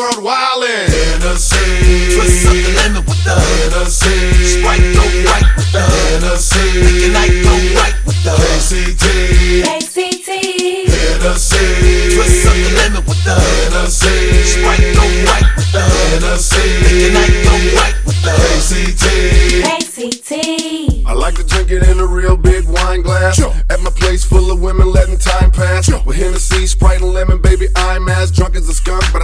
world wildin'. Hennessy, twist up the lemon with the Hennessy, Sprite go right with the Hennessy, make the night go right with the KCT, Hennessy, twist up the lemon with the Hennessy, Sprite go right with the Hennessy, make the night go right with the KCT. I like to drink it in a real big wine glass. At my place full of women letting time pass. With Hennessy, Sprite, and lemon, baby, I'm as drunk as a skunk, but